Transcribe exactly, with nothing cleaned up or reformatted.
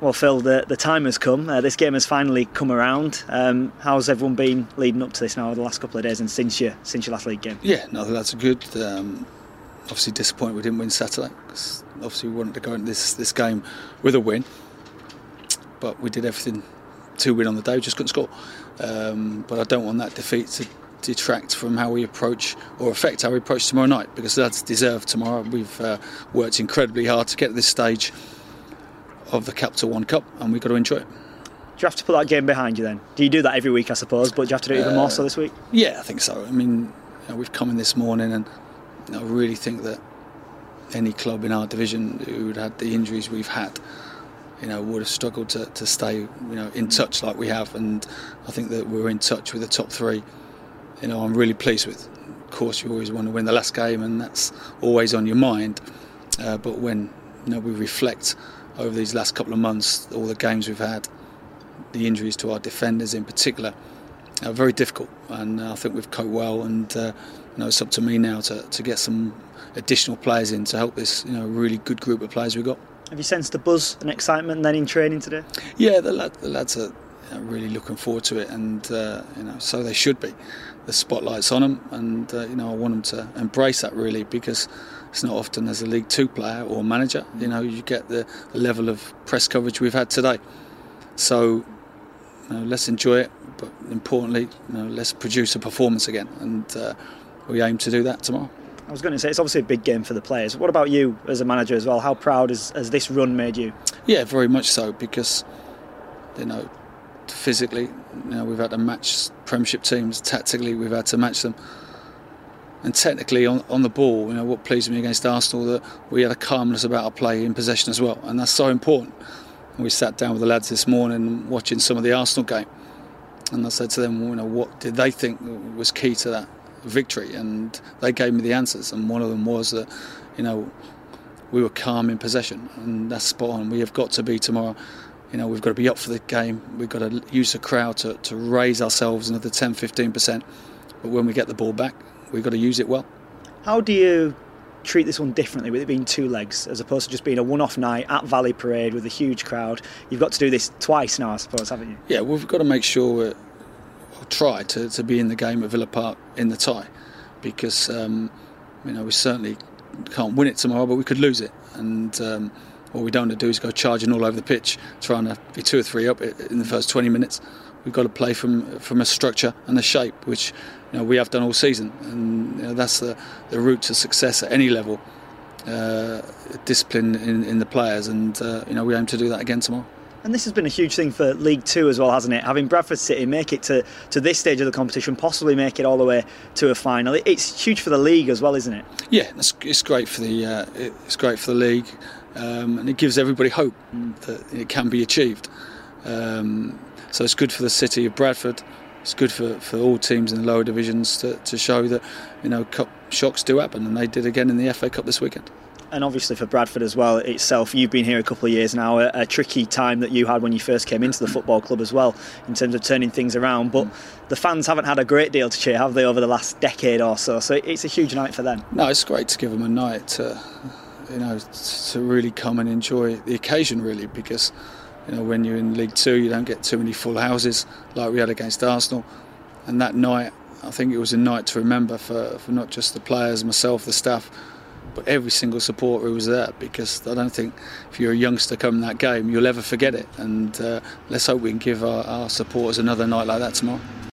Well, Phil, the, the time has come. Uh, this game has finally come around. Um, how's everyone been leading up to this now, the last couple of days, and since your since your last league game? Yeah, no, the lads are good. Um, obviously disappointed we didn't win Saturday, because obviously we wanted to go into this this game with a win, but we did everything to win on the day. We just couldn't score. Um, but I don't want that defeat to detract from how we approach or affect how we approach tomorrow night, because that's deserved tomorrow. We've uh, worked incredibly hard to get to this stage of the Capital One Cup, and we've got to enjoy it. Do you have to put that game behind you then? Do you do that every week, I suppose, but do you have to do it even uh, more so this week? Yeah, I think so. I mean, you know, we've come in this morning, and you know, I really think that any club in our division who had had the injuries we've had, you know, would have struggled to, to stay, you know, in touch like we have, and I think that we're in touch with the top three. You know, I'm really pleased with. Of course, you always want to win the last game, and that's always on your mind. Uh, but when you know we reflect over these last couple of months, all the games we've had, the injuries to our defenders in particular, are very difficult, and I think we've coped well. And uh, you know, it's up to me now to, to get some additional players in to help this, you know, really good group of players we've got. Have you sensed the buzz and excitement then in training today? Yeah, the, lad, the lads are you know, really looking forward to it, and uh, you know, so they should be. The spotlight's on them, and uh, you know, I want them to embrace that really, because it's not often as a League Two player or manager, you know, you get the, the level of press coverage we've had today. So, you know, let's enjoy it, but importantly, you know, let's produce a performance again, and uh, we aim to do that tomorrow. I was going to say, it's obviously a big game for the players. What about you as a manager as well? How proud has, has this run made you? Yeah, very much so, because, you know, physically, you know, we've had to match Premiership teams. Tactically, we've had to match them. And technically, on, on the ball, you know, what pleased me against Arsenal, that we had a calmness about our play in possession as well, and that's so important. And we sat down with the lads this morning watching some of the Arsenal game, and I said to them, well, you know, what did they think was key to that victory? And they gave me the answers, and one of them was that, you know, we were calm in possession, and that's spot on. We have got to be tomorrow. You know, we've got to be up for the game. We've got to use the crowd to, to raise ourselves another ten to fifteen percent. But when we get the ball back, we've got to use it well. How do you treat this one differently, with it being two legs, as opposed to just being a one-off night at Valley Parade with a huge crowd? You've got to do this twice now, I suppose, haven't you? Yeah, we've got to make sure we're, we'll try to, to be in the game at Villa Park in the tie, because um, you know, we certainly can't win it tomorrow, but we could lose it. And um, what we don't want to do is go charging all over the pitch, trying to be two or three up in the first twenty minutes. We've got to play from from a structure and a shape, which you know, we have done all season, and you know, that's the, the route to success at any level. Uh, discipline in, in the players, and uh, you know, we aim to do that again tomorrow. And this has been a huge thing for League Two as well, hasn't it? Having Bradford City make it to, to this stage of the competition, possibly make it all the way to a final. It's huge for the league as well, isn't it? Yeah, it's, it's great for the uh, it's great for the league, um, and it gives everybody hope mm. that it can be achieved. Um, so it's good for the city of Bradford. It's good for, for all teams in the lower divisions to, to show that, you know, cup shocks do happen, and they did again in the F A Cup this weekend. And obviously for Bradford as well itself, you've been here a couple of years now, a, a tricky time that you had when you first came into the football club as well, in terms of turning things around. But mm. the fans haven't had a great deal to cheer, have they, over the last decade or so? So it's a huge night for them. No, it's great to give them a night to, you know, to really come and enjoy the occasion, really, because, you know, when you're in League Two, you don't get too many full houses like we had against Arsenal. And that night, I think it was a night to remember for, for not just the players, myself, the staff, but every single supporter who was there, because I don't think if you're a youngster coming that game, you'll ever forget it. And uh, let's hope we can give our, our supporters another night like that tomorrow.